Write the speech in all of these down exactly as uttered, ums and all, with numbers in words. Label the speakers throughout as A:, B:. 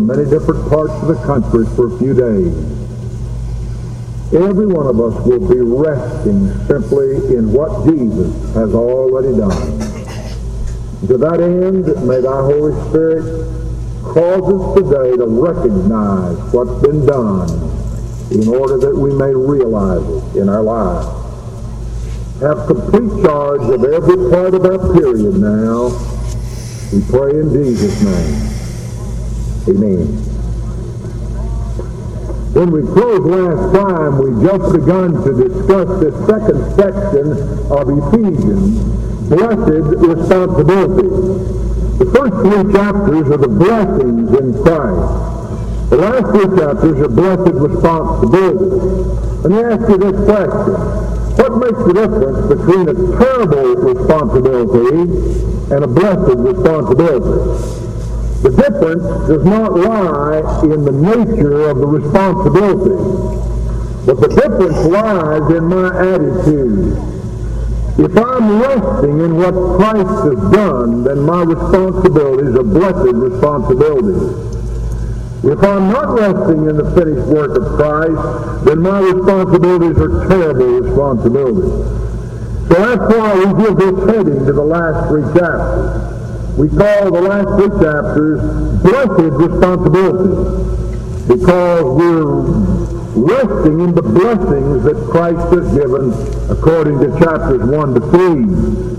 A: from many different parts of the country for a few days. Every one of us will be resting simply in what Jesus has already done. To that end, may thy Holy Spirit cause us today to recognize what's been done in order that we may realize it in our lives. Have complete charge of every part of our period now. We pray in Jesus' name. Amen. When we closed last time, we just begun to discuss this second section of Ephesians, blessed responsibility. The first three chapters are the blessings in Christ. The last three chapters are blessed responsibility. Let me ask you this question. What makes the difference between a terrible responsibility and a blessed responsibility? The difference does not lie in the nature of the responsibility, but the difference lies in my attitude. If I'm resting in what Christ has done, then my responsibilities are blessed responsibilities. If I'm not resting in the finished work of Christ, then my responsibilities are terrible responsibilities. So that's why we give this heading to the last three chapters. We call the last three chapters blessed responsibility, because we're resting in the blessings that Christ has given according to chapters one to three.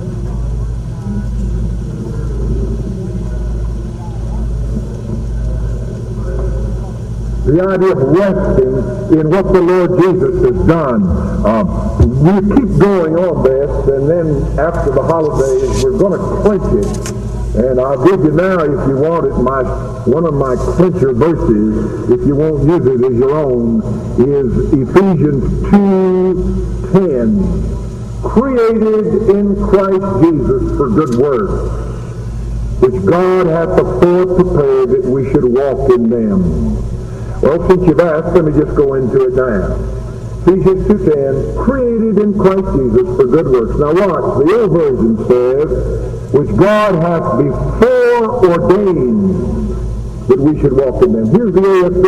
A: The idea of resting in what the Lord Jesus has done. Uh, we keep going on this, and then after the holidays, we're going to clinch it. And I'll give you now, if you want it, my one of my clincher verses, if you won't use it as your own, is Ephesians two ten. Created in Christ Jesus for good works, which God hath afore prepared that we should walk in them. Well, since you've asked, let me just go into it now. Ephesians two ten, created in Christ Jesus for good works. Now watch, the old version says, which God hath before ordained that we should walk in them. Here's the A S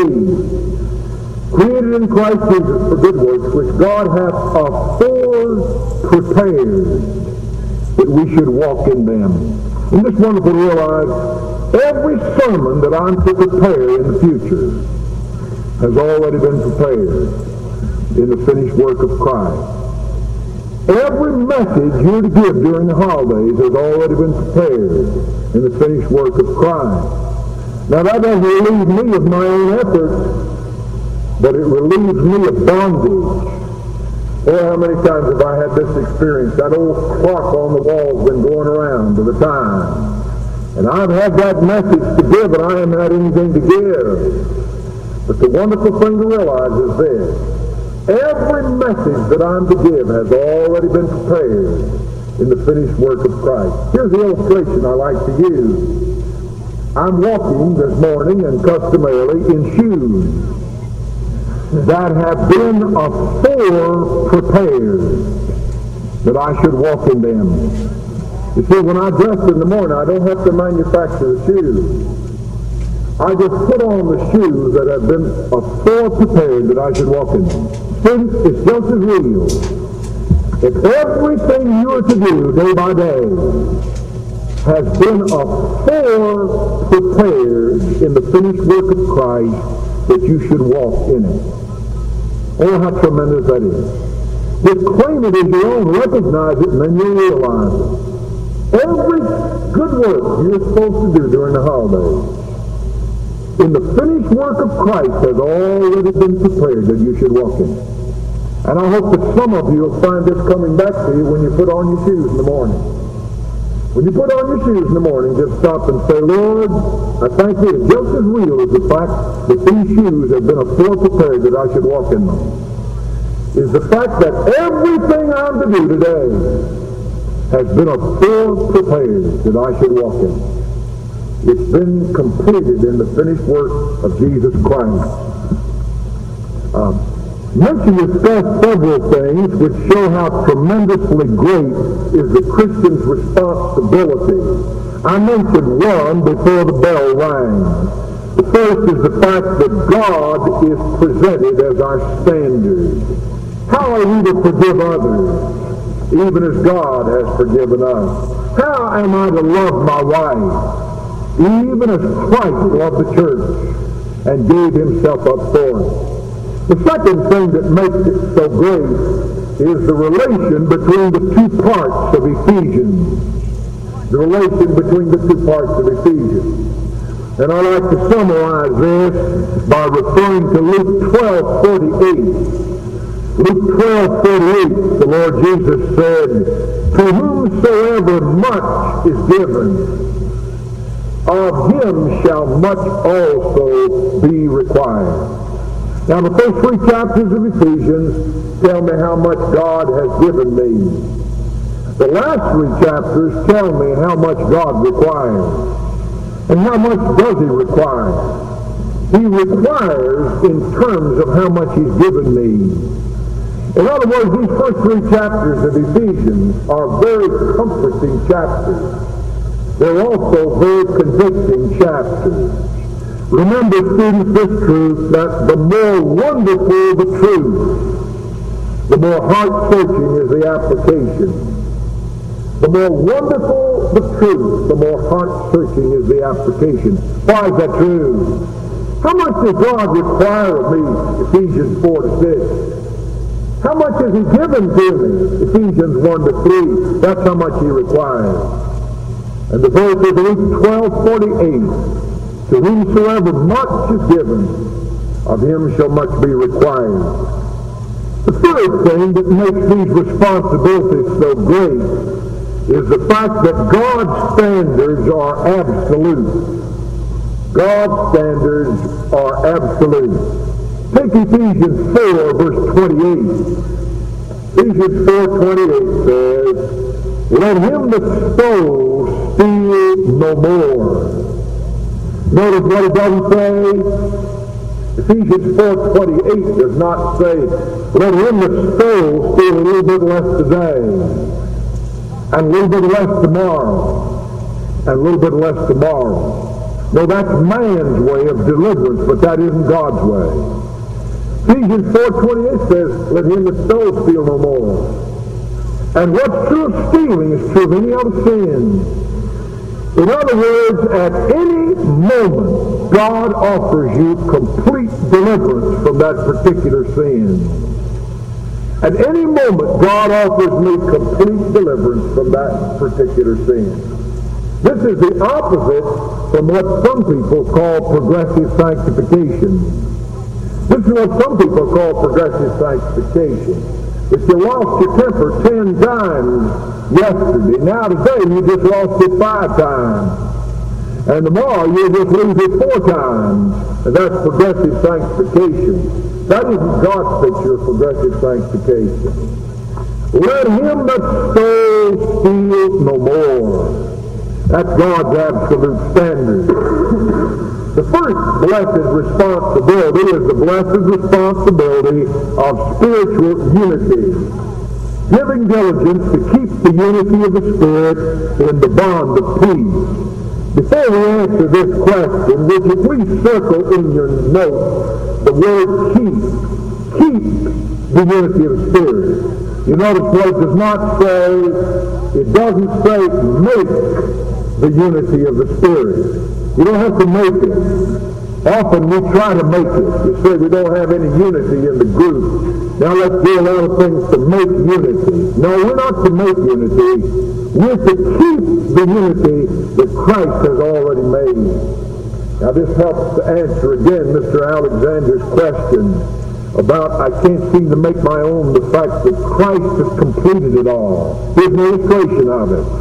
A: V. Created in Christ Jesus for good works, which God hath afore prepared that we should walk in them. Isn't this wonderful to realize? Every sermon that I'm to prepare in the future has already been prepared in the finished work of Christ. Every message you're to give during the holidays has already been prepared in the finished work of Christ. Now that doesn't relieve me of my own efforts, but it relieves me of bondage. Oh, how many times have I had this experience? That old clock on the wall's been going around to the time. And I've had that message to give, and I haven't had anything to give. But the wonderful thing to realize is this. Every message that I'm to give has already been prepared in the finished work of Christ. Here's the illustration I like to use. I'm walking this morning, and customarily, in shoes that have been afore prepared that I should walk in them. You see, when I dress in the morning, I don't have to manufacture the shoes. I just put on the shoes that have been afore prepared that I should walk in them. Since it's just as real. If everything you are to do day by day has been afore prepared in the finished work of Christ, that you should walk in it. Oh, how tremendous that is. Just claim it as your own, recognize it, and then you'll realize it. Every good work you're supposed to do during the holidays, in the finished work of Christ, has already been prepared that you should walk in. And I hope that some of you will find this coming back to you when you put on your shoes in the morning. When you put on your shoes in the morning, just stop and say, Lord, I thank you. Just as real as the fact that these shoes have been afore prepared that I should walk in them, is the fact that everything I'm to do today has been afore prepared that I should walk in. It's been completed in the finished work of Jesus Christ. Um, Once you discuss several things which show how tremendously great is the Christian's responsibility. I mentioned one before the bell rang. The first is the fact that God is presented as our standard. How are we to forgive others, even as God has forgiven us? How am I to love my wife, even as Christ loved the church and gave himself up for it? The second thing that makes it so great is the relation between the two parts of Ephesians. The relation between the two parts of Ephesians. And I like to summarize this by referring to Luke twelve forty-eight. Luke twelve forty-eight, the Lord Jesus said, "To whomsoever much is given, of him shall much also be required." Now the first three chapters of Ephesians tell me how much God has given me. The last three chapters tell me how much God requires. And how much does he require? He requires in terms of how much he's given me. In other words, these first three chapters of Ephesians are very comforting chapters. They're also very convicting chapters. Remember, students, this truth, that the more wonderful the truth, the more heart-searching is the application. The more wonderful the truth, the more heart-searching is the application. Why is that true? How much does God require of me? Ephesians four to six. How much has he given to me? Ephesians one to three. That's how much he requires. And the verse is Luke twelve forty-eight. To whomsoever much is given, of him shall much be required. The third thing that makes these responsibilities so great is the fact that God's standards are absolute. God's standards are absolute. Take Ephesians four, verse twenty-eight. Ephesians four twenty-eight says, "Let him that stole steal no more." Notice what it doesn't say. Ephesians four twenty-eight does not say, "Let him that stole steal a little bit less today, and a little bit less tomorrow, and a little bit less tomorrow." No, that's man's way of deliverance, but that isn't God's way. Ephesians four twenty-eight says, "Let him that stole steal no more." And what's true of stealing is true of any other sin. In other words, at any moment, God offers you complete deliverance from that particular sin. At any moment, God offers me complete deliverance from that particular sin. This is the opposite from what some people call progressive sanctification. This is what some people call progressive sanctification. If you lost your temper ten times yesterday, now today you just lost it five times. And tomorrow you'll just lose it four times. And that's progressive sanctification. That isn't God's picture of progressive sanctification. Let him that stole steal no more. That's God's absolute standard. The first blessed responsibility is the blessed responsibility of spiritual unity. Giving diligence to keep the unity of the Spirit in the bond of peace. Before we answer this question, would you please circle in your notes the word keep. Keep the unity of the Spirit. You notice what it does not say. It doesn't say make the unity of the Spirit. You don't have to make it. Often we try to make it. You say we don't have any unity in the group. Now let's do a lot of things to make unity. No, we're not to make unity. We're to keep the unity that Christ has already made. Now this helps to answer again Mister Alexander's question about I can't seem to make my own the fact that Christ has completed it all. Here's an illustration of it.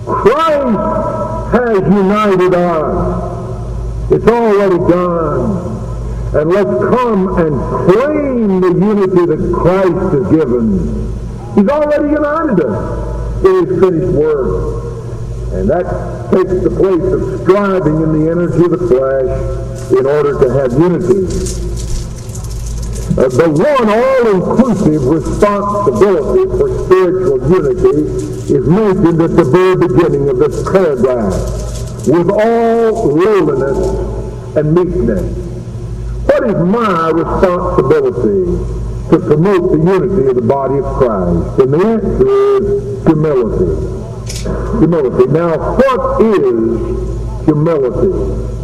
A: Christ has united us. It's already done. And let's come and claim the unity that Christ has given. He's already united us in his finished work. And that takes the place of striving in the energy of the flesh in order to have unity. Uh, the one all-inclusive responsibility for spiritual unity is mentioned at the very beginning of this paragraph. With all lowliness and meekness. What is my responsibility to promote the unity of the body of Christ? And the answer is humility. Humility. Now, what is humility?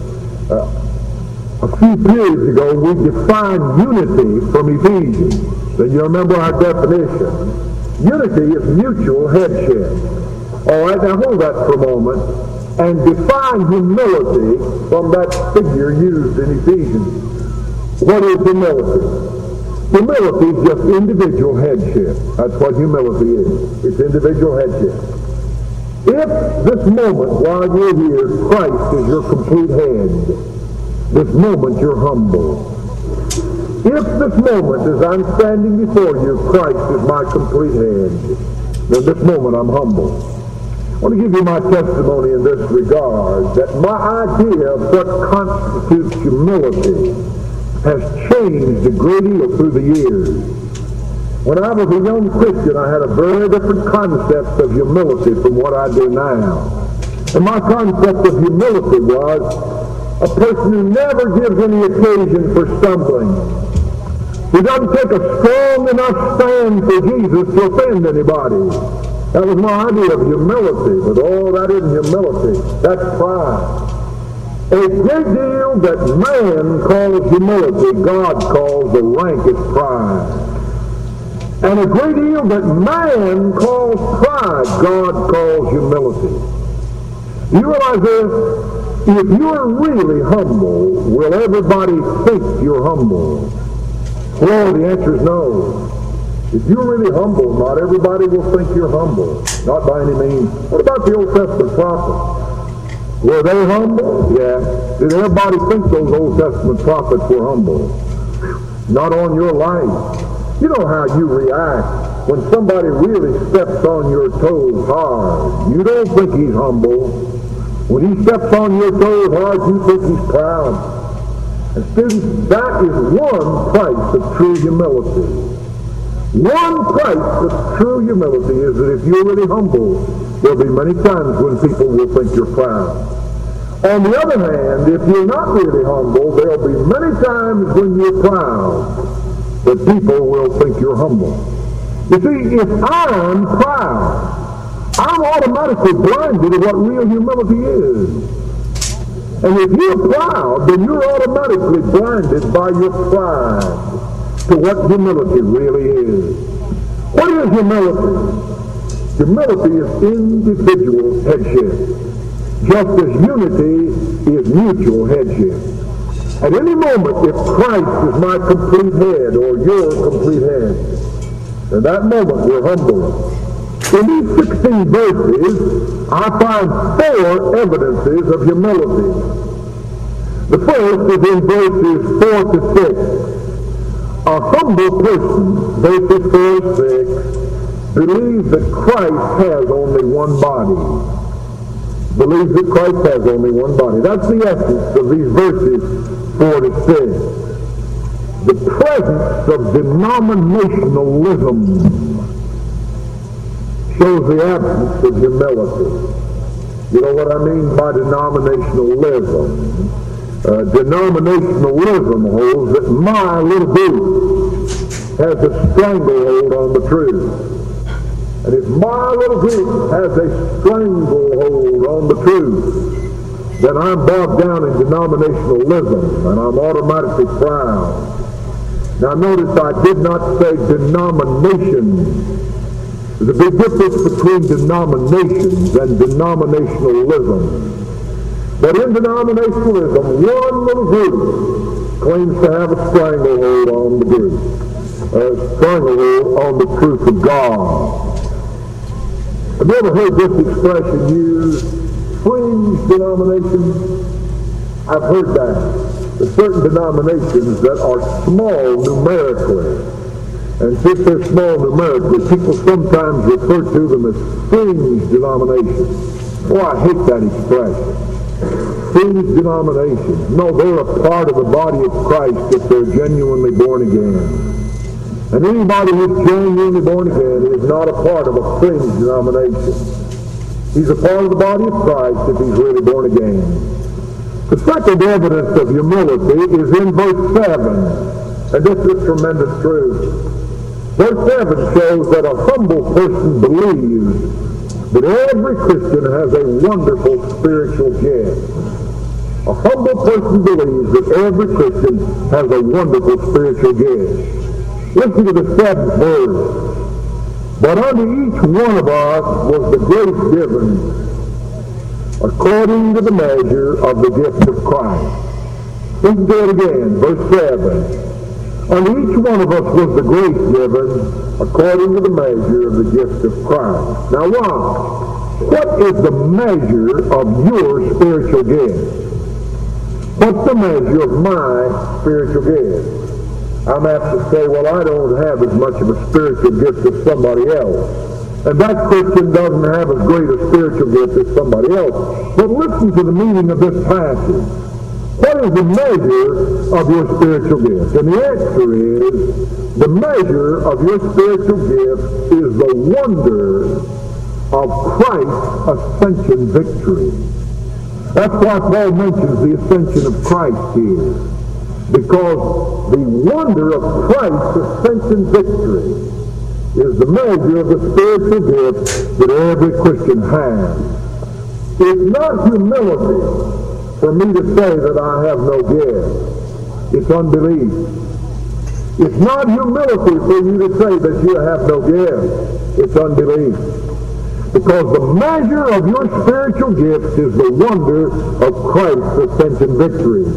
A: Uh, a few periods ago, we defined unity from Ephesians. And you remember our definition. Unity is mutual headship. All right, now hold that for a moment and define humility from that figure used in Ephesians. What is humility? Humility is just individual headship. That's what humility is. It's individual headship. If this moment while you're here, Christ is your complete head, this moment you're humble. If this moment as I'm standing before you, Christ is my complete head, then this moment I'm humble. I want to give you my testimony in this regard, that my idea of what constitutes humility has changed a great deal through the years. When I was a young Christian, I had a very different concept of humility from what I do now. And my concept of humility was a person who never gives any occasion for stumbling. He doesn't take a strong enough stand for Jesus to offend anybody. That was my idea of humility. But oh, that isn't humility. That's pride. A great deal that man calls humility, God calls the rankest pride. And a great deal that man calls pride, God calls humility. You realize this? If you're really humble, will everybody think you're humble? Well, the answer is no. If you're really humble, not everybody will think you're humble. Not by any means. What about the Old Testament prophets? Were they humble? Yeah. Did everybody think those Old Testament prophets were humble? Not on your life. You know how you react when somebody really steps on your toes hard. You don't think he's humble. When he steps on your toes hard, you think he's proud. And students, that is one price of true humility. One price of true humility is that if you're really humble, there'll be many times when people will think you're proud. On the other hand, if you're not really humble, there'll be many times when you're proud that people will think you're humble. You see, if I'm proud, I'm automatically blinded to what real humility is. And if you're proud, then you're automatically blinded by your pride to what humility really is. What is humility? Humility is individual headship, just as unity is mutual headship. At any moment, if Christ is my complete head or your complete head, in that moment we're humble. In these sixteen verses, I find four evidences of humility. The first is in verses four to six. A humble person, verses four to six, believes that Christ has only one body. Believes that Christ has only one body. That's the essence of these verses four to six. The presence of denominationalism shows the absence of humility. You know what I mean by denominationalism? Uh, denominationalism holds that my little group has a stranglehold on the truth. And if my little group has a stranglehold on the truth, then I'm bogged down in denominationalism and I'm automatically proud. Now notice I did not say denomination. There's a big difference between denominations and denominationalism. But in denominationalism, one little group claims to have a stranglehold on the group, a stranglehold on the truth of God. Have you ever heard this expression used, fringe denominations? I've heard that. There's certain denominations that are small numerically. And since they're small numerically, people sometimes refer to them as fringe denominations. Oh, I hate that expression. Fringe denominations. No, they're a part of the body of Christ if they're genuinely born again. And anybody who's genuinely born again is not a part of a fringe denomination. He's a part of the body of Christ if he's really born again. The second evidence of humility is in verse seven, and this is tremendous truth. Verse seven shows that a humble person believes that every Christian has a wonderful spiritual gift. A humble person believes that every Christian has a wonderful spiritual gift. Listen to the seventh verse. But unto each one of us was the grace given according to the measure of the gift of Christ. Let's do it again. Verse seven. Unto each one of us was the grace given according to the measure of the gift of Christ. Now watch. What is the measure of your spiritual gift? What's the measure of my spiritual gift? I'm apt to say, well, I don't have as much of a spiritual gift as somebody else. And that Christian doesn't have as great a spiritual gift as somebody else. But listen to the meaning of this passage. What is the measure of your spiritual gift? And the answer is, the measure of your spiritual gift is the wonder of Christ's ascension victory. That's why Paul mentions the ascension of Christ here. Because the wonder of Christ's ascension victory is the measure of the spiritual gift that every Christian has. It's not humility for me to say that I have no gift. It's unbelief. It's not humility for you to say that you have no gift. It's unbelief. Because the measure of your spiritual gift is the wonder of Christ's ascension victory.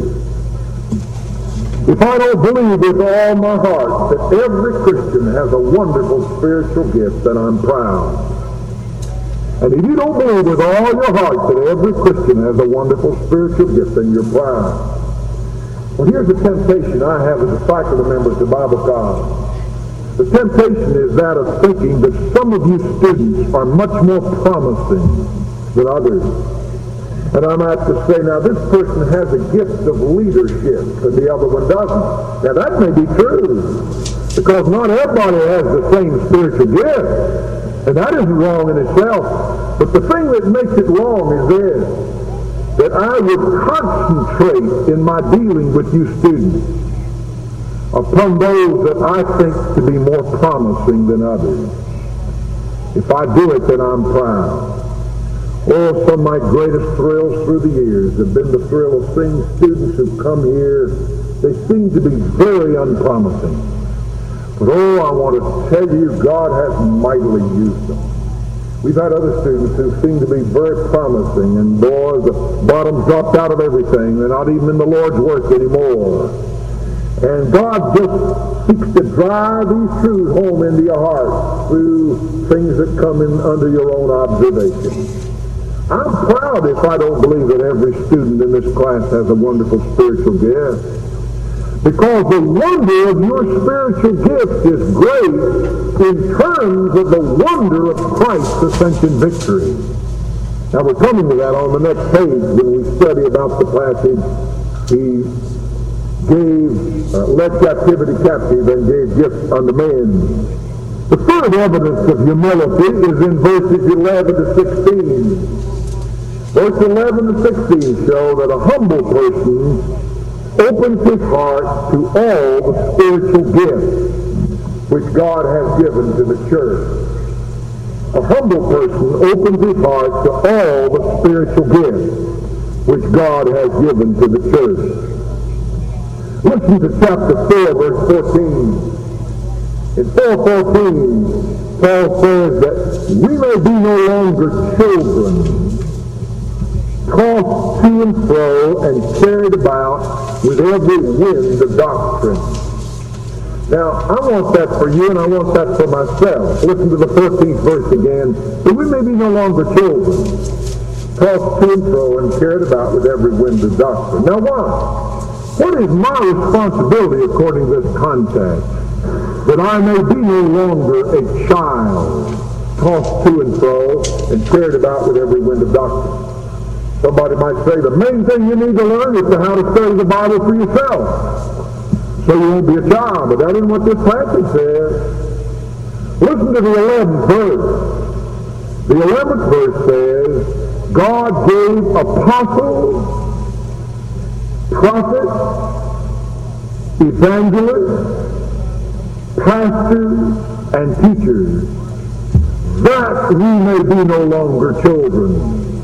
A: If I don't believe with all my heart that every Christian has a wonderful spiritual gift, then I'm proud. And if you don't believe with all your heart that every Christian has a wonderful spiritual gift, then you're proud. Well, here's the temptation I have as a faculty member at the Bible college. The temptation is that of thinking that some of you students are much more promising than others. And I'm apt to say, now this person has a gift of leadership and the other one doesn't. Now that may be true, because not everybody has the same spiritual gift. And that isn't wrong in itself. But the thing that makes it wrong is this, that I would concentrate in my dealing with you students upon those that I think to be more promising than others. If I do it, then I'm proud. Oh, some of my greatest thrills through the years have been the thrill of seeing students who come here. They seem to be very unpromising. But oh, I want to tell you, God has mightily used them. We've had other students who seem to be very promising, and boy, the bottom's dropped out of everything. They're not even in the Lord's work anymore. And God just seeks to drive these truths home into your heart through things that come in under your own observation. I'm proud if I don't believe that every student in this class has a wonderful spiritual gift. Because the wonder of your spiritual gift is great in terms of the wonder of Christ's ascension victory. Now we're coming to that on the next page when we study about the passage. He gave, uh, led captivity captive and gave gifts unto men. The third evidence of humility is in verses eleven to sixteen. Verse eleven to sixteen show that a humble person opens his heart to all the spiritual gifts which God has given to the church. A humble person opens his heart to all the spiritual gifts which God has given to the church. Listen to chapter four, verse fourteen. In four fourteen, Paul says that we may be no longer children, tossed to and fro and carried about with every wind of doctrine. Now, I want that for you and I want that for myself. Listen to the fourteenth verse again. That we may be no longer children, tossed to and fro and carried about with every wind of doctrine. Now, why? What is my responsibility according to this context? That I may be no longer a child, tossed to and fro and carried about with every wind of doctrine. Somebody might say, the main thing you need to learn is to how to study the Bible for yourself, so you won't be a child. But that isn't what this passage says. Listen to the eleventh verse. The eleventh verse says, God gave apostles prophets, evangelists, pastors, and teachers, that we may be no longer children,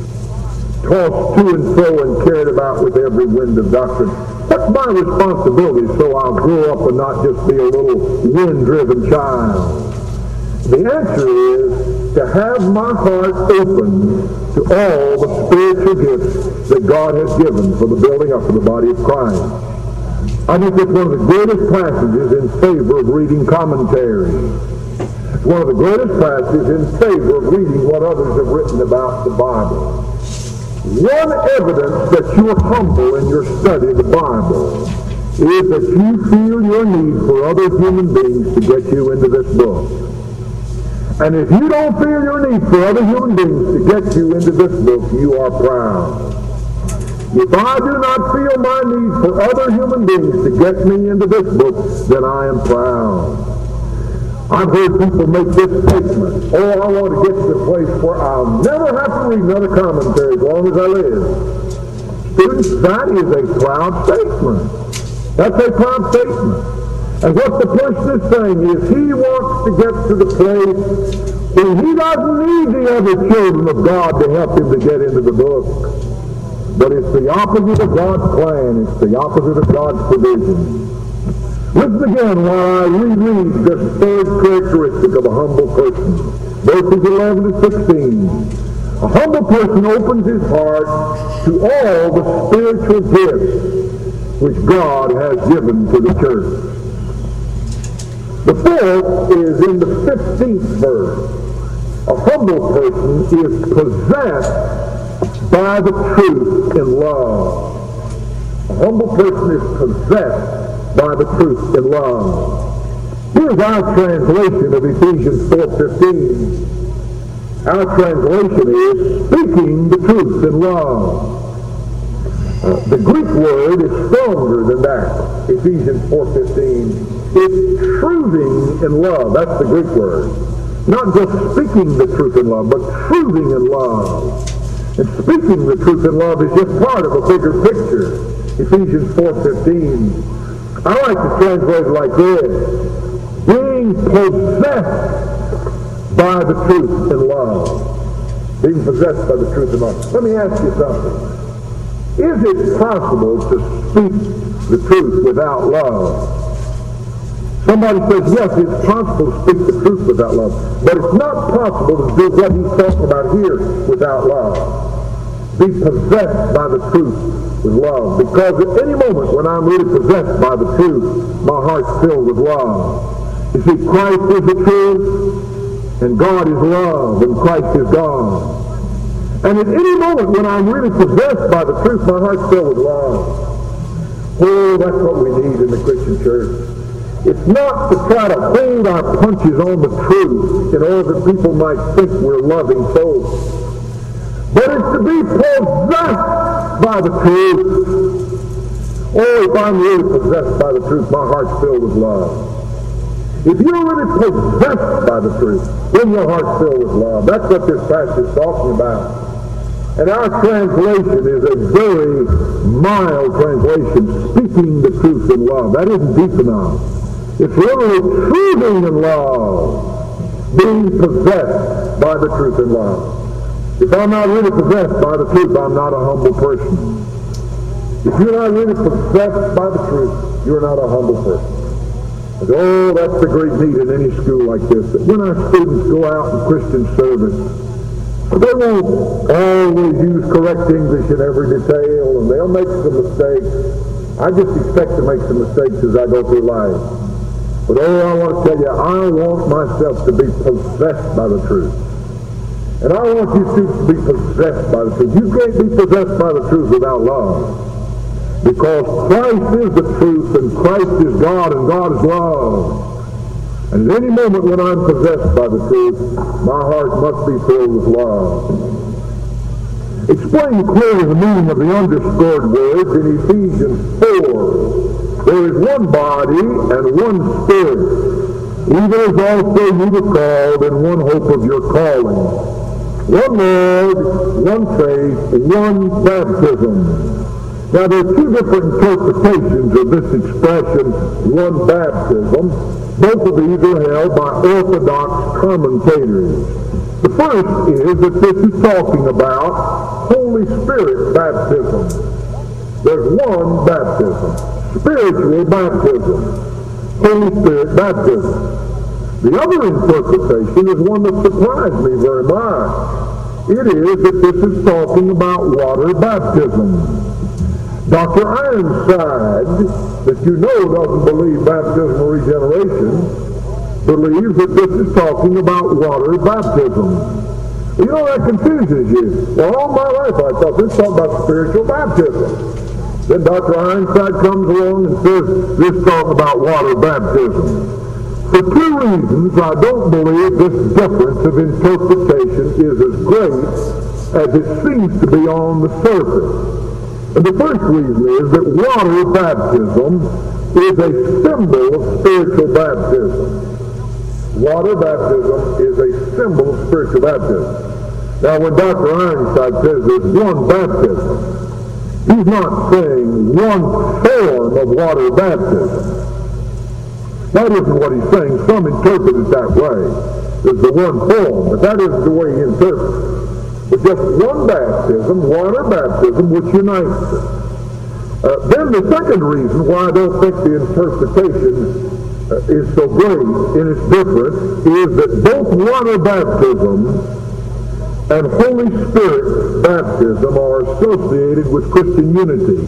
A: tossed to and fro and carried about with every wind of doctrine. What's my responsibility so I'll grow up and not just be a little wind-driven child? The answer is to have my heart open to all the spiritual gifts that God has given for the building up of the body of Christ. I think it's one of the greatest passages in favor of reading commentaries. It's one of the greatest passages in favor of reading what others have written about the Bible. One evidence that you're humble in your study of the Bible is that you feel your need for other human beings to get you into this book. And if you don't feel your need for other human beings to get you into this book, you are proud. If I do not feel my need for other human beings to get me into this book, then I am proud. I've heard people make this statement, oh, I want to get to the place where I'll never have to read another commentary as long as I live. Students, that is a proud statement. That's a proud statement. And what the person is saying is he wants to get to the place where he doesn't need the other children of God to help him to get into the book. But it's the opposite of God's plan. It's the opposite of God's provision. Listen again while I reread this third characteristic of a humble person. Verses eleven to sixteen. A humble person opens his heart to all the spiritual gifts which God has given to the church. The fourth is in the fifteenth verse. A humble person is possessed by the truth in love. A humble person is possessed by the truth in love. Here's our translation of Ephesians four fifteen. Our translation is speaking the truth in love. Uh, the Greek word is stronger than that. Ephesians four fifteen. It's truthing in love. That's the Greek word. Not just speaking the truth in love, but truthing in love. And speaking the truth in love is just part of a bigger picture. Ephesians four fifteen. I like to translate it like this. Being possessed by the truth in love. Being possessed by the truth in love. Let me ask you something. Is it possible to speak the truth without love? Somebody says, yes, it's possible to speak the truth without love. But it's not possible to do what he's talking about here without love. Be possessed by the truth with love. Because at any moment when I'm really possessed by the truth, my heart's filled with love. You see, Christ is the truth, and God is love, and Christ is God. And at any moment when I'm really possessed by the truth, my heart's filled with love. Oh, that's what we need in the Christian church. It's not to try to hold our punches on the truth in order that people might think we're loving folks. But it's to be possessed by the truth. Oh, if I'm really possessed by the truth, my heart's filled with love. If you're really possessed by the truth, then your heart's filled with love. That's what this passage is talking about. And our translation is a very mild translation, speaking the truth in love. That isn't deep enough. It's literally truthing in love, being possessed by the truth in love. If I'm not really possessed by the truth, I'm not a humble person. If you're not really possessed by the truth, you're not a humble person. And, oh, that's the great need in any school like this, that when our students go out in Christian service, they won't always use correct English in every detail, and they'll make some mistakes. I just expect to make some mistakes as I go through life. But oh, I want to tell you, I want myself to be possessed by the truth. And I want you students to be possessed by the truth. You can't be possessed by the truth without love. Because Christ is the truth, and Christ is God, and God is love. And at any moment when I'm possessed by the truth, my heart must be filled with love. Explain clearly the meaning of the underscored words in Ephesians four. There is one body and one spirit, even as also you were called in one hope of your calling. One Lord, one faith, one baptism. Now, there are two different interpretations of this expression, one baptism. Both of these are held by Orthodox commentators. The first is that this is talking about Holy Spirit baptism. There's one baptism, spiritual baptism, Holy Spirit baptism. The other interpretation is one that surprised me very much. It is that this is talking about water baptism. Doctor Ironside, that you know doesn't believe baptismal regeneration, believes that this is talking about water baptism. You know, that confuses you. Well, all my life I thought this was talking about spiritual baptism. Then Doctor Ironside comes along and says this is talking about water baptism. For two reasons, I don't believe this difference of interpretation is as great as it seems to be on the surface. And the first reason is that water baptism is a symbol of spiritual baptism. Water baptism is a symbol of spiritual baptism. Now, when Doctor Ironside says there's one baptism, he's not saying one form of water baptism. That isn't what he's saying. Some interpret it that way. There's the one form, but that isn't the way he interprets it. But just one baptism, water baptism, which unites us. Uh, then the second reason why I don't think the interpretation uh, is so great in its difference is that both water baptism and Holy Spirit baptism are associated with Christian unity.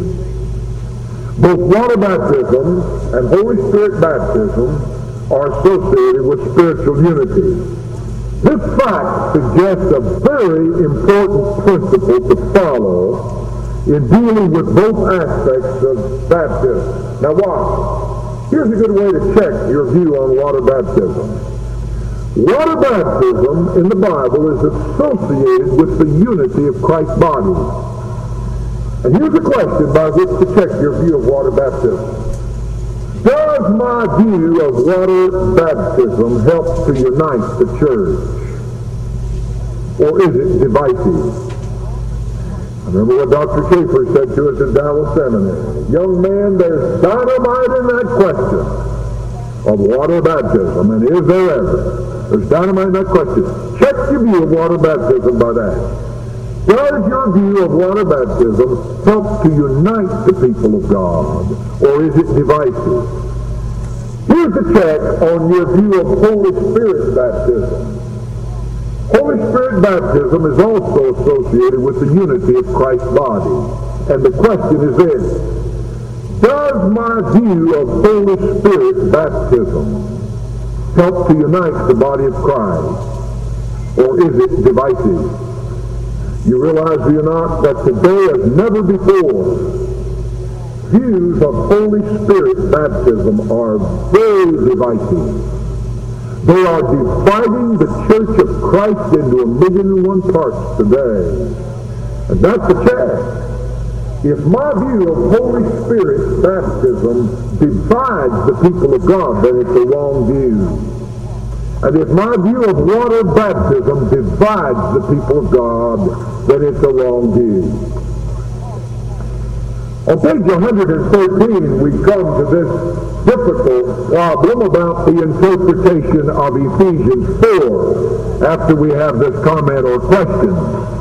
A: Both water baptism and Holy Spirit baptism are associated with spiritual unity. This fact suggests a very important principle to follow in dealing with both aspects of baptism. Now watch. Here's a good way to check your view on water baptism. Water baptism in the Bible is associated with the unity of Christ's body. And here's a question by which to check your view of water baptism. Does my view of water baptism help to unite the church? Or is it divisive? I remember what Doctor Schaefer said to us at Dallas Seminary. Young man, there's dynamite in that question of water baptism, and is there ever? There's dynamite in that question. Check your view of water baptism by that. Does your view of water baptism help to unite the people of God, or is it divisive? Here's a check on your view of Holy Spirit baptism. Holy Spirit baptism is also associated with the unity of Christ's body. And the question is this: does my view of Holy Spirit baptism help to unite the body of Christ, or is it divisive? You realize, do you not, that today as never before, views of Holy Spirit baptism are very divisive. They are dividing the Church of Christ into a million and one parts today. And that's the check. If my view of Holy Spirit baptism divides the people of God, then it's a wrong view. And if my view of water baptism divides the people of God, then it's a wrong view. On page one hundred thirteen, we come to this difficult problem about the interpretation of Ephesians four, after we have this comment or question.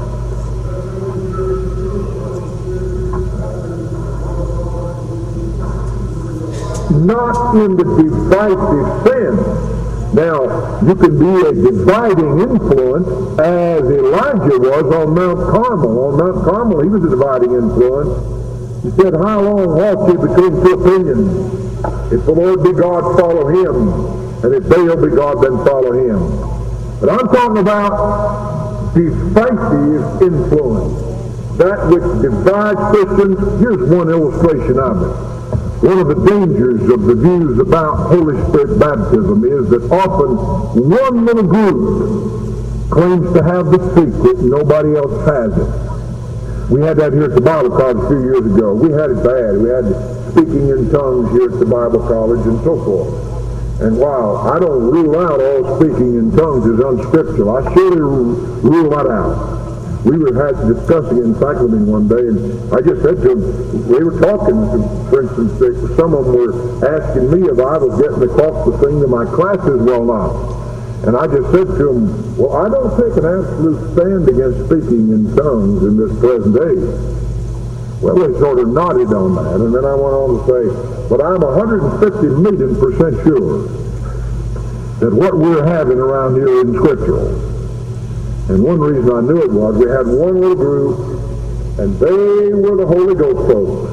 A: Not in the divisive sense. Now, you can be a dividing influence as Elijah was on Mount Carmel. On Mount Carmel, he was a dividing influence. He said, how long halt ye between two opinions? If the Lord be God, follow him. And if Baal be God, then follow him. But I'm talking about decisive influence. That which divides Christians. Here's one illustration of it. One of the dangers of the views about Holy Spirit baptism is that often one little group claims to have the secret and nobody else has it. We had that here at the Bible College a few years ago. We had it bad. We had speaking in tongues here at the Bible College and so forth. And while I don't rule out all speaking in tongues as unscriptural, I surely rule that out. we were had discussing in faculty one day, and I just said to them, we were talking, for instance, that some of them were asking me if I was getting across the thing to my classes well now. And I just said to them, well, I don't take an absolute stand against speaking in tongues in this present age. Well, they sort of nodded on that, and then I went on to say, but I'm one hundred fifty million percent sure that what we're having around here isn't scriptural. And one reason I knew it was we had one little group, and they were the Holy Ghost folks.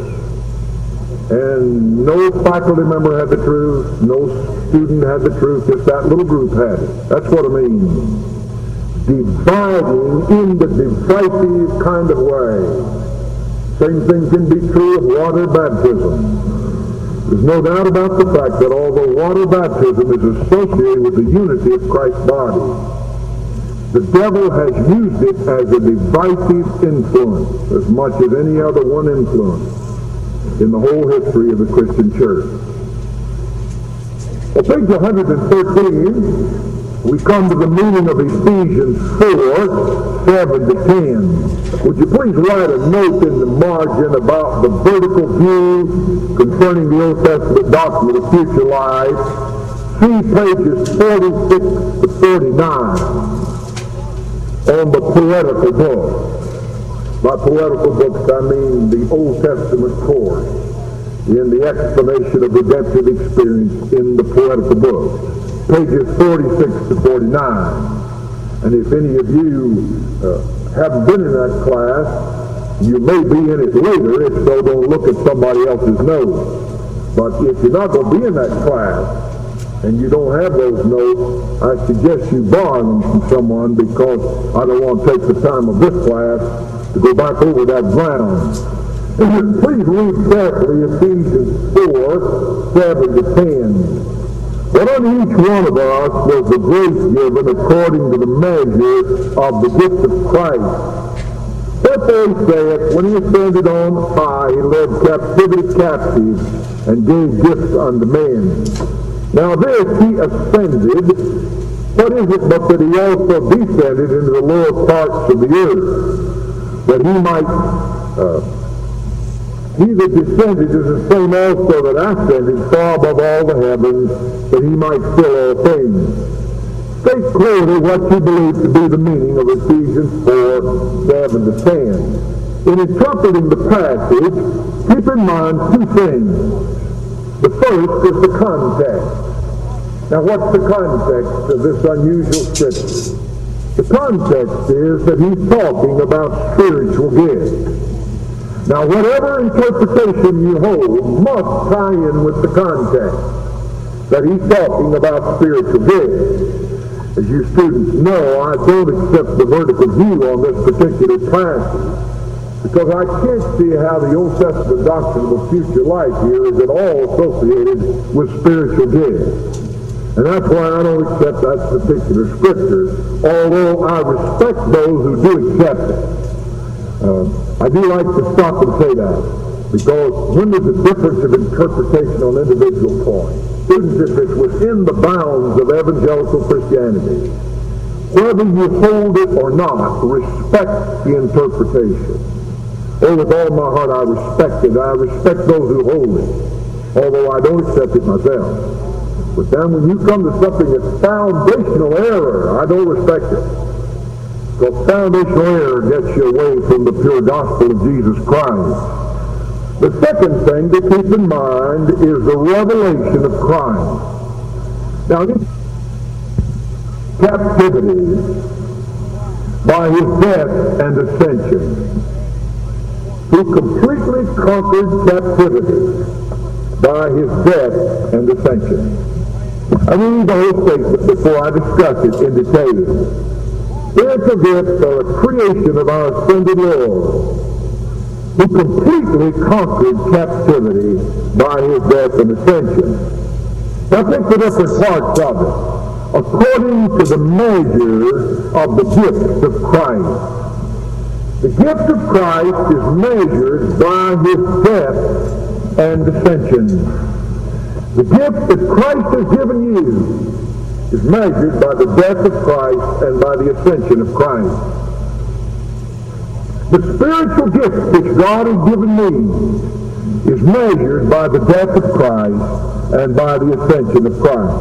A: And no faculty member had the truth, no student had the truth, just that little group had it. That's what I mean. Dividing in the divisive kind of way. Same thing can be true of water baptism. There's no doubt about the fact that although water baptism is associated with the unity of Christ's body, the devil has used it as a divisive influence, as much as any other one influence in the whole history of the Christian church. On page one hundred thirteen, we come to the meaning of Ephesians four, seven to ten. Would you please write a note in the margin about the vertical view concerning the Old Testament doctrine of future life? See pages forty-six to forty-nine on the poetical book. By poetical books, I mean the Old Testament course in the explanation of redemptive experience in the poetical book. Pages forty-six to forty-nine. And if any of you uh, haven't been in that class, you may be in it later. If so, don't look at somebody else's notes. But if you're not going to be in that class, and you don't have those notes, I suggest you borrow them from someone, because I don't want to take the time of this class to go back over that ground. Please read carefully Ephesians four, seven to ten. But unto each one of us was the grace given according to the measure of the gift of Christ. Therefore he saith, when he ascended on high, he led captivity captive, and gave gifts unto men. Now this he ascended, what is it but that he also descended into the lower parts of the earth, that he might, uh, he that descended is the same also that ascended far above all the heavens, that he might fill all things. State clearly what you believe to be the meaning of Ephesians four, seven to ten. In interpreting the passage, keep in mind two things. The first is the context. Now what's the context of this unusual scripture? The context is that he's talking about spiritual gifts. Now whatever interpretation you hold must tie in with the context that he's talking about spiritual gifts. As you students know, I don't accept the vertical view on this particular passage, because I can't see how the Old Testament doctrine of future life here is at all associated with spiritual gifts. And that's why I don't accept that particular scripture, although I respect those who do accept it. Uh, I do like to stop and say that, because when there's a difference of interpretation on individual points, students, if it's within the bounds of evangelical Christianity, whether you hold it or not, respect the interpretation. Oh, with all my heart I respect it. I respect those who hold it, although I don't accept it myself. But then when you come to something that's foundational error, I don't respect it. Because foundational error gets you away from the pure gospel of Jesus Christ. The second thing to keep in mind is the revelation of Christ. Now, this captivity by his death and ascension, who completely conquered captivity by his death and ascension. I read the whole statement before I discuss it in detail. Spiritual gifts are a creation of our ascended Lord, who completely conquered captivity by his death and ascension. Now think the different parts of it, according to the measure of the gifts of Christ. The gift of Christ is measured by his death and ascension. The gift that Christ has given you is measured by the death of Christ and by the ascension of Christ. The spiritual gift which God has given me is measured by the death of Christ and by the ascension of Christ.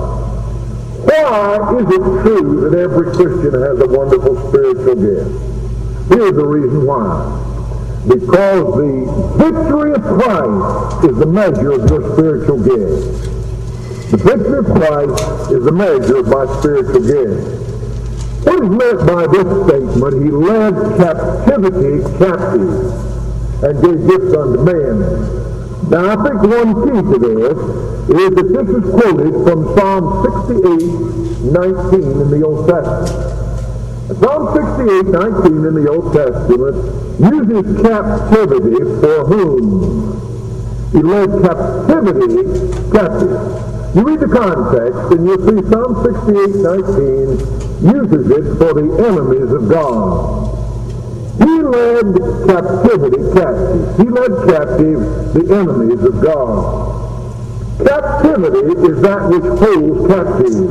A: Why is it true that every Christian has a wonderful spiritual gift? Here's the reason why. Because the victory of Christ is the measure of your spiritual gift. The victory of Christ is the measure of my spiritual gift. What is meant by this statement? He led captivity captive and gave gifts unto men. Now I think one key to this is that this is quoted from Psalm sixty-eight nineteen in the Old Testament. Psalm sixty-eight nineteen in the Old Testament uses captivity for whom? He led captivity captive. You read the context and you'll see Psalm sixty-eight nineteen uses it for the enemies of God. He led captivity captive. He led captive the enemies of God. Captivity is that which holds captive.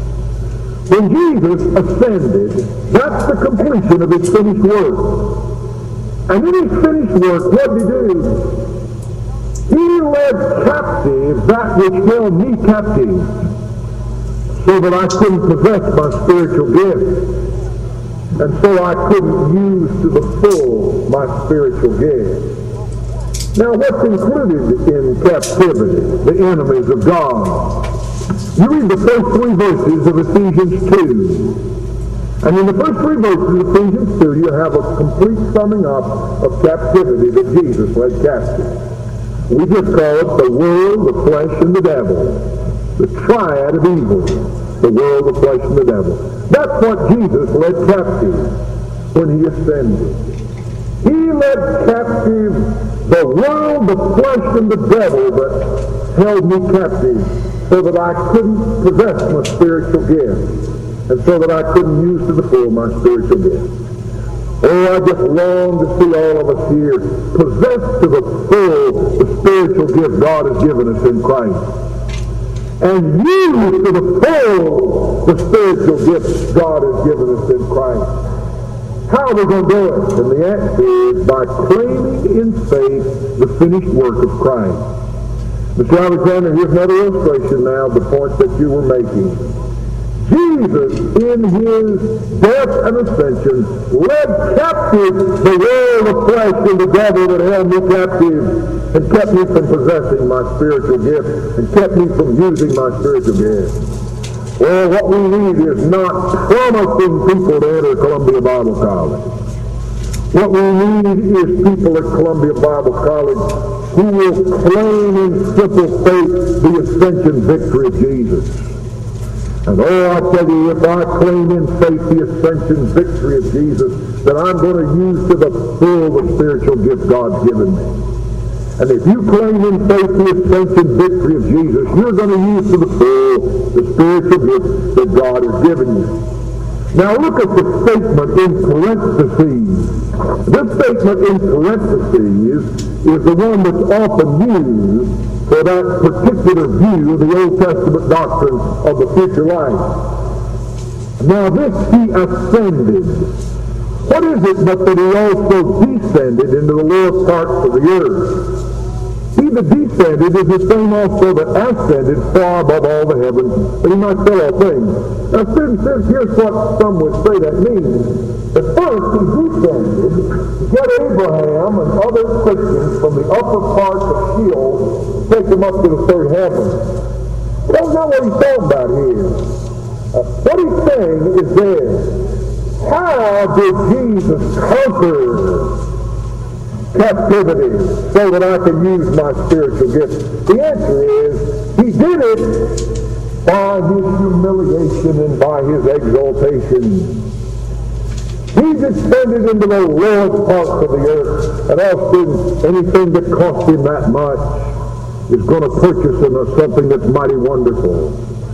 A: When Jesus ascended, that's the completion of his finished work. And in his finished work, what did he do? He led captive that which held me captive, so that I couldn't possess my spiritual gift, and so I couldn't use to the full my spiritual gift. Now, what's included in captivity? The enemies of God. You read the first three verses of Ephesians two. And in the first three verses of Ephesians two, you have a complete summing up of captivity that Jesus led captive. We just call it the world, the flesh, and the devil. The triad of evil. The world, the flesh, and the devil. That's what Jesus led captive when he ascended. He led captive the world, the flesh, and the devil that held me captive, so that I couldn't possess my spiritual gift, and so that I couldn't use to the full my spiritual gift. Oh, I just long to see all of us here possess to the full the spiritual gift God has given us in Christ, and use to the full the spiritual gifts God has given us in Christ. How are we going to do it? And the answer is by claiming in faith the finished work of Christ. Mister Alexander, here's another illustration now of the point that you were making. Jesus, in his death and ascension, led captive the world of flesh and the devil that held me captive and kept me from possessing my spiritual gift and kept me from using my spiritual gift. Well, what we need is not promising people to enter Columbia Bible College. What we need is people at Columbia Bible College who will claim in simple faith the ascension victory of Jesus. And oh, I tell you, if I claim in faith the ascension victory of Jesus, then I'm going to use to the full the spiritual gift God's given me. And if you claim in faith the ascension victory of Jesus, you're going to use to the full the spiritual gift that God has given you. Now look at the statement in parentheses. This statement in parentheses is the one that's often used for that particular view of the Old Testament doctrine of the future life. Now this he ascended. What is it but that he also descended into the lower parts of the earth? He that descended is the same also that ascended far above all the heavens, that he might fill all things. Now students, here's what some would say that means. At first he descended to get Abraham and other Christians from the upper parts of Sheol, take them up to the third heaven. That's not what he's talking about here. Uh, what he's saying is this: how did Jesus conquer captivity so that I can use my spiritual gifts? The answer is, he did it by his humiliation and by his exaltation. He descended into the lowest parts of the earth, and also anything that cost him that much is going to purchase him something that's mighty wonderful.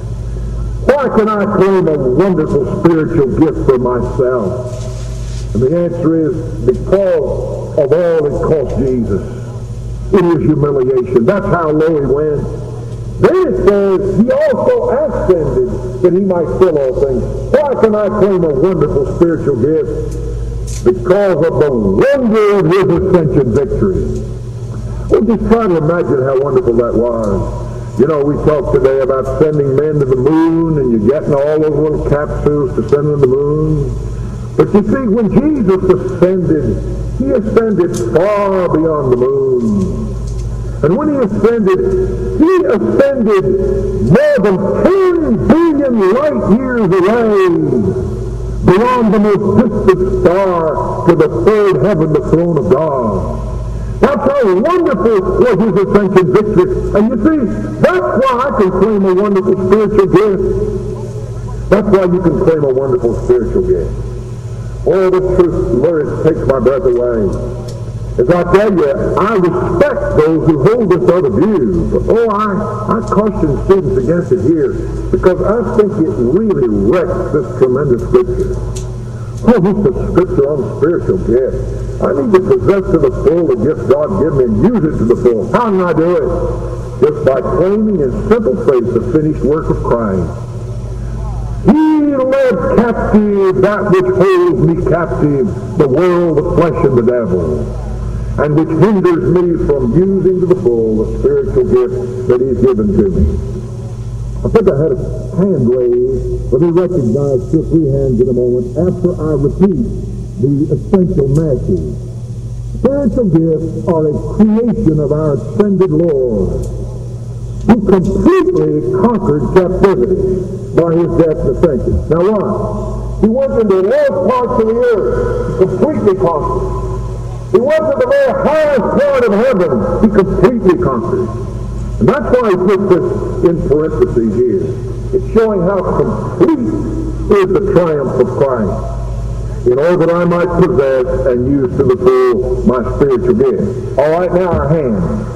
A: Why can I claim a wonderful spiritual gift for myself? And the answer is because of all it cost Jesus in his humiliation. That's how low he went. Then it says he also ascended that he might fill all things. Why can I claim a wonderful spiritual gift? because of the wonder of his ascension victory. Well, just try to imagine how wonderful that was. You know, we talk today about sending men to the moon, and you're getting all those little capsules to send them to the moon. But you see, when Jesus ascended, he ascended far beyond the moon. And when he ascended, he ascended more than ten billion light years away, beyond the most distant star, to the third heaven, the throne of God. That's how wonderful was his ascension victory. And you see, that's why I can claim a wonderful spiritual gift. That's why you can claim a wonderful spiritual gift. Oh, this truth, Lord, takes my breath away. As I tell you, I respect those who hold this other view. But, oh, I, I caution students against it here because I think it really wrecks this tremendous scripture. Oh, this is scripture on spiritual gifts. I need to possess to the full the gifts God gave me and use it to the full. How can I do it? Just by claiming in simple faith the finished work of Christ. He led captive that which holds me captive, the world, the flesh, and the devil, and which hinders me from using to the full the spiritual gift that he's given to me. I think I had a hand raised, but we recognize two or three hands in a moment after I repeat the essential message. Spiritual gifts are a creation of our ascended Lord, who completely conquered captivity by his death and ascension. Now why? He went into the lowest parts of the earth, completely conquered. He went to the very highest part of heaven, he completely conquered. And that's why he puts this in parentheses here. It's showing how complete is the triumph of Christ, in order that I might possess and use to the full my spiritual gift. All right, now our hands.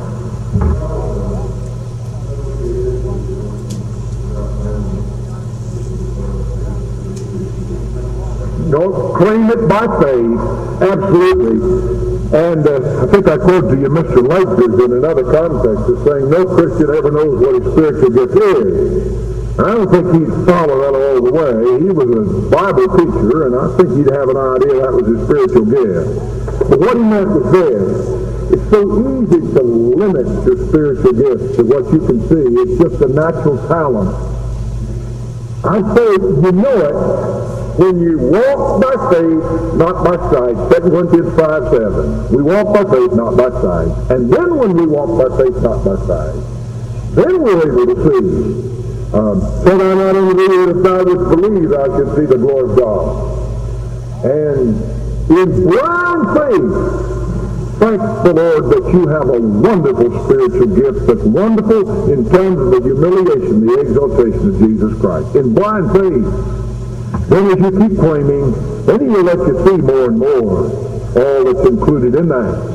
A: Don't claim it by faith, absolutely. And uh, I think I quoted to you Mister Lighters in another context as saying no Christian ever knows what his spiritual gift is. I don't think he'd follow that all the way. He was a Bible teacher, and I think he'd have an idea that was his spiritual gift. But what he meant was this. It's so easy to limit your spiritual gifts to what you can see. It's just a natural talent. I say you know it when you walk by faith, not by sight. Second Corinthians five seven. We walk by faith, not by sight. And then when we walk by faith, not by sight, then we're able to see. Um, so that not only do if thou wouldst believe, thou should see the glory of God. And in blind faith, thank the Lord that you have a wonderful spiritual gift that's wonderful in terms of the humiliation, the exaltation of Jesus Christ. In blind faith. Then as you keep claiming, then he will let you see more and more all that's included in that.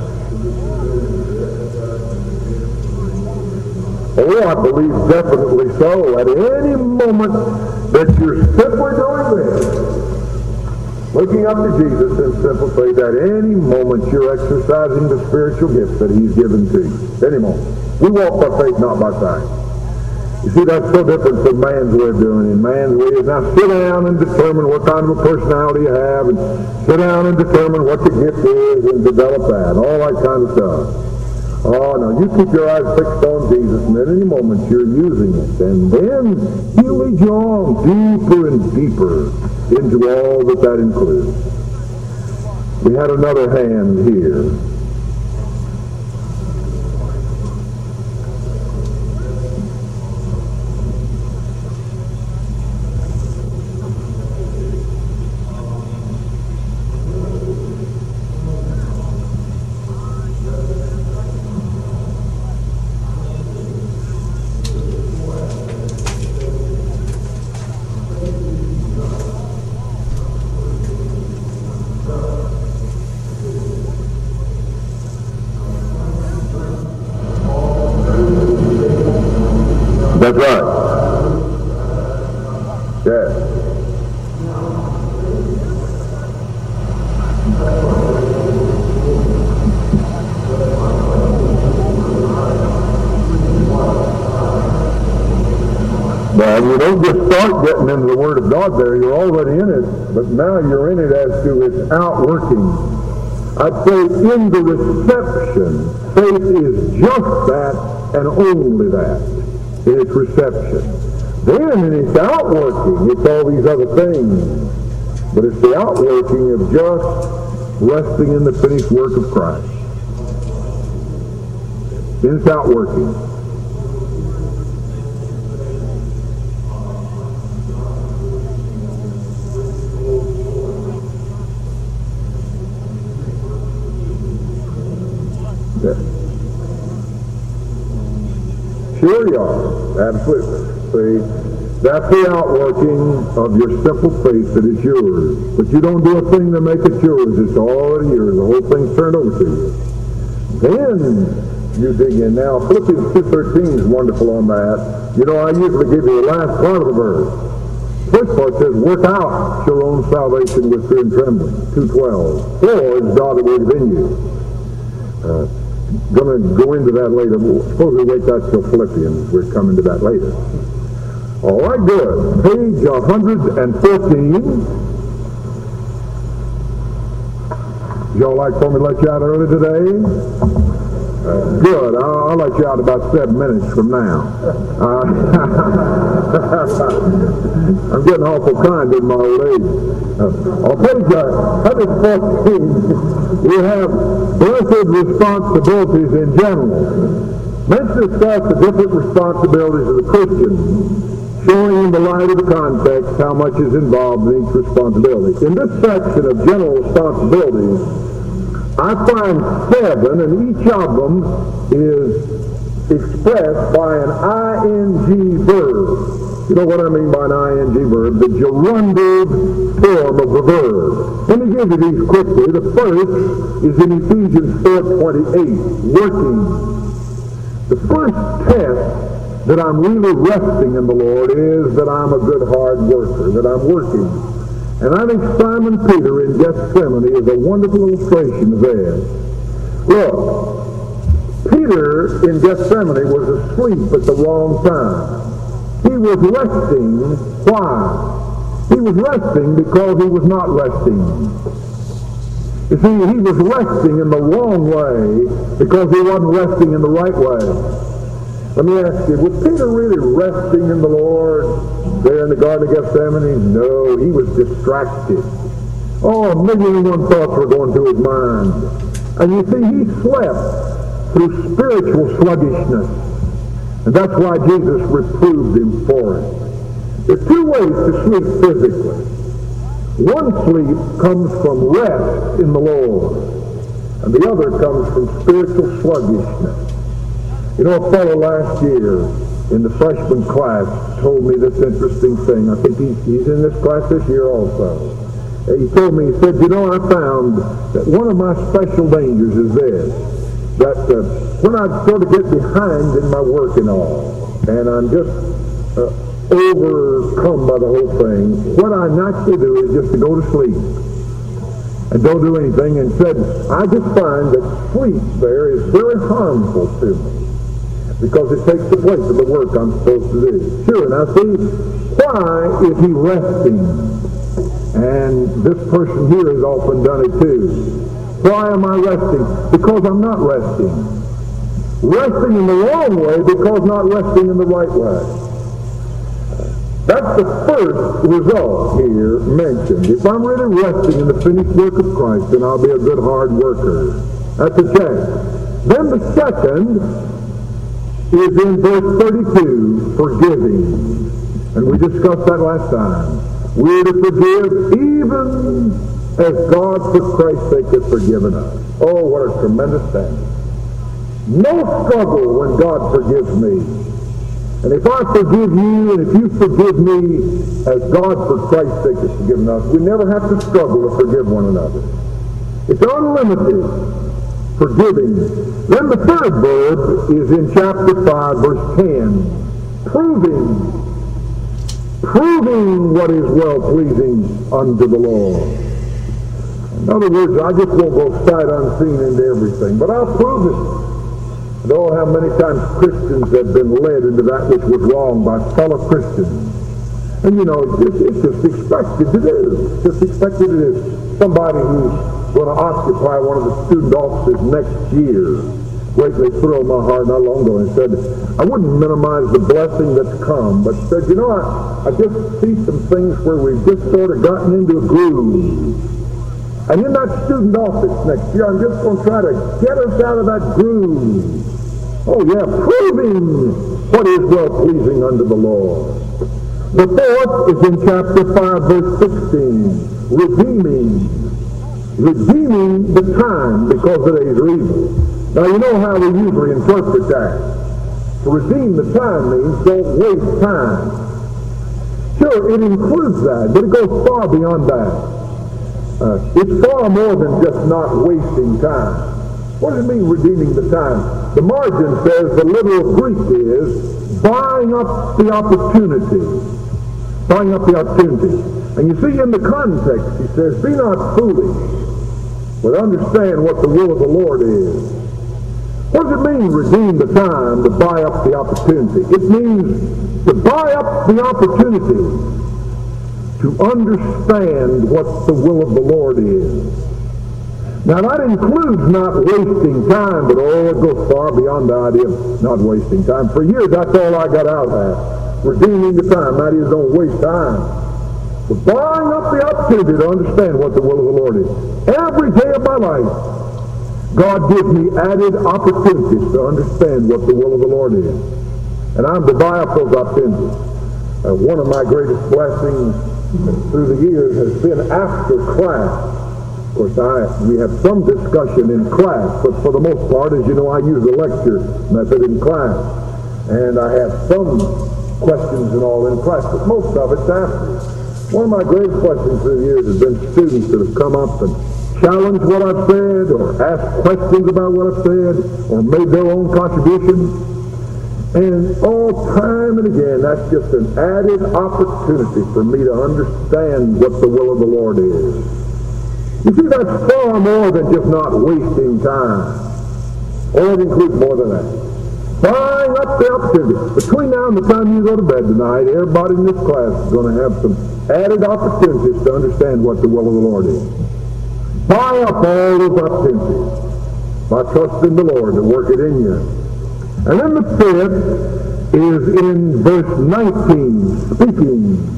A: Oh, I believe definitely so. At any moment that you're simply doing this, looking up to Jesus in simple faith, at any moment you're exercising the spiritual gifts that he's given to you. Any moment. We walk by faith, not by sight. You see, that's so different from man's way of doing it. Man's way is now sit down and determine what kind of a personality you have, and sit down and determine what your gift is, and develop that, and all that kind of stuff. Oh, no, you keep your eyes fixed on Jesus, and at any moment you're using it. And then he'll lead you on deeper and deeper into all that that includes. We had another hand here. That's right. Yes. Well, you don't just start getting into the Word of God there. You're already in it, but now you're in it as to its outworking. I'd say in the reception, faith is just that and only that, in its reception. Then in its outworking, it's all these other things. But it's the outworking of just resting in the finished work of Christ. In its outworking. Yeah. Sure you are. Absolutely. See? That's the outworking of your simple faith that is yours. But you don't do a thing to make it yours. It's already yours. The whole thing's turned over to you. Then you dig in. Now, Philippians two thirteen is wonderful on that. You know, I usually give you the last part of the verse. First part says, work out your own salvation with fear and trembling. two twelve. For it's God that works in you. Uh, going to go into that later. Suppose we wait that till Philippians. We're coming to that later. All right, good. Page one hundred fourteen. Y'all like for me to let you out early today? Uh, good. I'll, I'll let you out about seven minutes from now. Uh, I'm getting awful kind in my old age. Uh, on page one hundred fourteen, we have blessed responsibilities in general. Let's discuss the different responsibilities of the Christian, showing in the light of the context how much is involved in each responsibility. In this section of general responsibilities, I find seven, and each of them is expressed by an ing verb. You know what I mean by an ing verb? The gerundive form of the verb. Let me give you these quickly. The first is in Ephesians four twenty-eight, working. The first test that I'm really resting in the Lord is that I'm a good hard worker, that I'm working. And I think Simon Peter in Gethsemane is a wonderful illustration of that. Look, Peter in Gethsemane was asleep at the wrong time. He was resting. Why? He was resting because he was not resting. You see, he was resting in the wrong way because he wasn't resting in the right way. Let me ask you, was Peter really resting in the Lord there in the Garden of Gethsemane? No, he was distracted. Oh, a million and one thoughts were going through his mind. And you see, he slept through spiritual sluggishness. And that's why Jesus reproved him for it. There are two ways to sleep physically. One sleep comes from rest in the Lord, and the other comes from spiritual sluggishness. You know, a fellow last year in the freshman class told me this interesting thing. I think he's, he's in this class this year also. He told me, he said, you know, I found that one of my special dangers is this, that uh, when I sort of get behind in my work and all, and I'm just uh, overcome by the whole thing, what I naturally do is just to go to sleep and don't do anything. And said, I just find that sleep there is very harmful to me, because it takes the place of the work I'm supposed to do. Sure, now see, why is he resting? And this person here has often done it too. Why am I resting? Because I'm not resting. Resting in the wrong way because not resting in the right way. That's the first result here mentioned. If I'm really resting in the finished work of Christ, then I'll be a good hard worker. That's a check. Then the second is in verse thirty-two, forgiving. And we discussed that last time. We're to forgive even as God for Christ's sake has forgiven us. Oh, what a tremendous thing. No struggle when God forgives me. And if I forgive you, and if you forgive me as God for Christ's sake has forgiven us, we never have to struggle to forgive one another. It's unlimited. Forgiving. Then the third verb is in chapter five, verse ten. Proving. Proving what is well-pleasing unto the Lord. In other words, I just won't go sight unseen into everything, but I'll prove it. Oh, how many times Christians have been led into that which was wrong by fellow Christians. And you know, it's, it's just expected to do. It's just expected to do. Somebody who's going to occupy one of the student offices next year greatly thrilled my heart not long ago and said, I wouldn't minimize the blessing that's come, but said, you know, I, I just see some things where we've just sort of gotten into a groove. And in that student office next year, I'm just going to try to get us out of that groove. Oh yeah, proving what is well-pleasing unto the Lord. The fourth is in chapter five, verse sixteen, redeeming. Redeeming the time because the days are evil. Now you know how we usually interpret that. To redeem the time means don't waste time. Sure, it includes that, but it goes far beyond that. Uh, it's far more than just not wasting time. What does it mean, redeeming the time? The margin says the literal Greek is buying up the opportunity. Buying up the opportunity. And you see in the context, he says, be not foolish, but understand what the will of the Lord is. What does it mean, redeem the time, to buy up the opportunity? It means to buy up the opportunity to understand what the will of the Lord is. Now that includes not wasting time, but oh, it goes far beyond the idea of not wasting time. For years, that's all I got out of that. Redeeming the time, that is, don't waste time. But buying up the opportunity to understand what the will of the Lord is. Every day of my life, God gives me added opportunities to understand what the will of the Lord is. And I'm to buy up those opportunities. Uh, one of my greatest blessings through the years has been after class. Of course, I, we have some discussion in class, but for the most part, as you know, I use the lecture method in class. And I have some questions and all in class, but most of it's after. One of my greatest questions through the years has been students that have come up and challenged what I've said, or asked questions about what I've said, or made their own contributions. And all time and again, that's just an added opportunity for me to understand what the will of the Lord is. You see, that's far more than just not wasting time. Or it includes more than that. Buying up the opportunity. Between now and the time you go to bed tonight, everybody in this class is going to have some added opportunities to understand what the will of the Lord is. Buy up all those opportunities by trusting the Lord to work it in you. And then the fifth is in verse nineteen, speaking.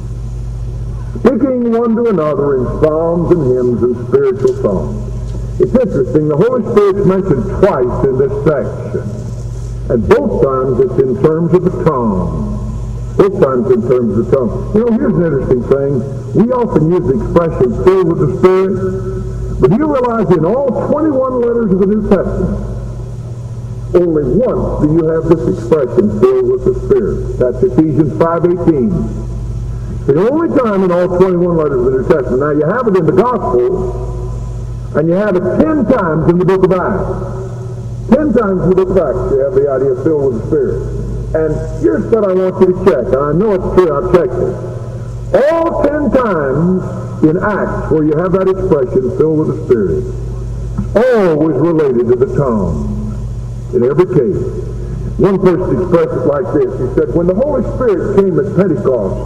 A: Speaking one to another in psalms and hymns and spiritual songs. It's interesting, the Holy Spirit's mentioned twice in this section. And both times it's in terms of the tongue. Both times in terms of the tongue. You know, here's an interesting thing. We often use the expression filled with the Spirit. But do you realize in all twenty-one letters of the New Testament, only once do you have this expression, filled with the Spirit? That's Ephesians five eighteen. The only time in all twenty-one letters of the New Testament. Now you have it in the Gospels, and you have it ten times in the book of Acts. Ten times in the book of Acts you have the idea of filled with the Spirit. And here's what I want you to check, and I know it's true, I've checked it. All ten times in Acts where you have that expression, filled with the Spirit, always related to the tongue. In every case. One person expressed it like this. He said, when the Holy Spirit came at Pentecost,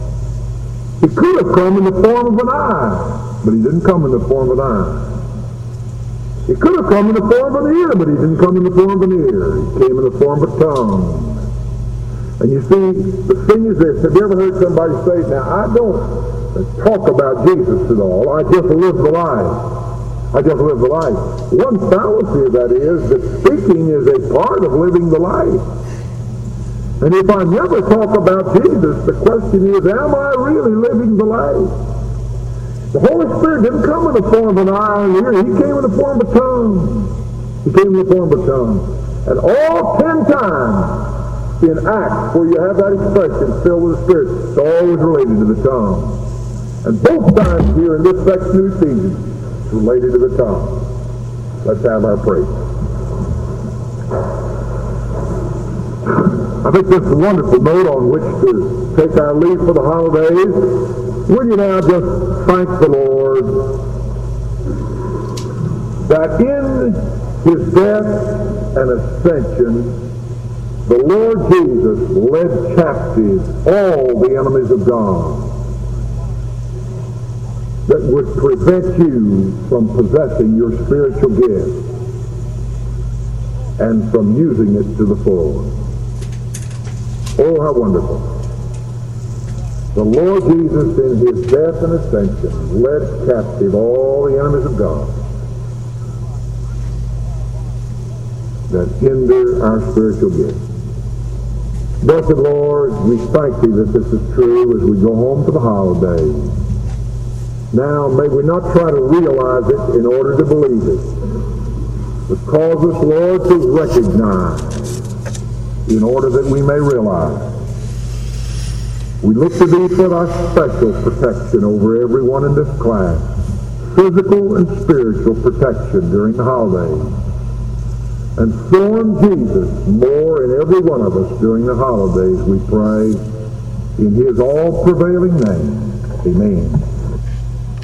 A: he could have come in the form of an eye, but he didn't come in the form of an eye. He could have come in the form of an ear, but he didn't come in the form of an ear. He came in the form of a tongue. And you see, the thing is this. Have you ever heard somebody say, now I don't talk about Jesus at all. I just live the life. I just live the life. One fallacy of that is that speaking is a part of living the life. And if I never talk about Jesus, the question is, am I really living the life? The Holy Spirit didn't come in the form of an eye and ear. He came in the form of a tongue. He came in the form of a tongue. And all ten times in Acts where you have that expression, filled with the Spirit, it's always related to the tongue. And both times here in this section of Ephesians, it's related to the tongue. Let's have our praise. I think this is a wonderful note on which to take our leave for the holidays. Will you now just thank the Lord that in His death and ascension, the Lord Jesus led captive all the enemies of God that would prevent you from possessing your spiritual gift and from using it to the full. Oh, how wonderful. The Lord Jesus in his death and ascension led captive all the enemies of God that hinder our spiritual gift. Blessed Lord, we thank thee that this is true as we go home for the holidays. Now, may we not try to realize it in order to believe it, but cause us, Lord, to recognize in order that we may realize. We look to thee for thy special protection over everyone in this class, physical and spiritual protection during the holidays. And form Jesus more in every one of us during the holidays, we pray, in his all-prevailing name. Amen.